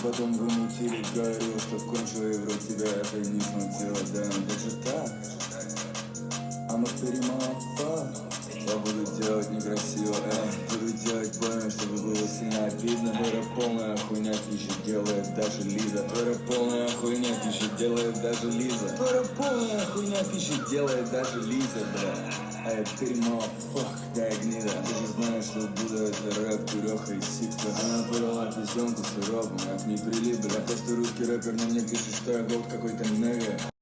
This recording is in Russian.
потом вымутили. Говорил, что кончил, и вроде тебя это не смутило. Да, это же так. I'm a pretty motherfucker. Я буду делать некрасиво, буду делать больно, чтобы было сильно обидно. Твоя полная хуйня пишет, делает даже Лиза. Твоя полная хуйня пишет, делает даже Лиза. Твоя полная хуйня пишет, делает даже Лиза, бля. А я pretty motherfucker, да я гнида. Ты же знаешь, что Будда это рэп, Куреха и Ситка. Она подала песенку с сиропом, я к ней прилип, бля. Просто русский рэпер, но мне пишет, что я голд какой-то неви.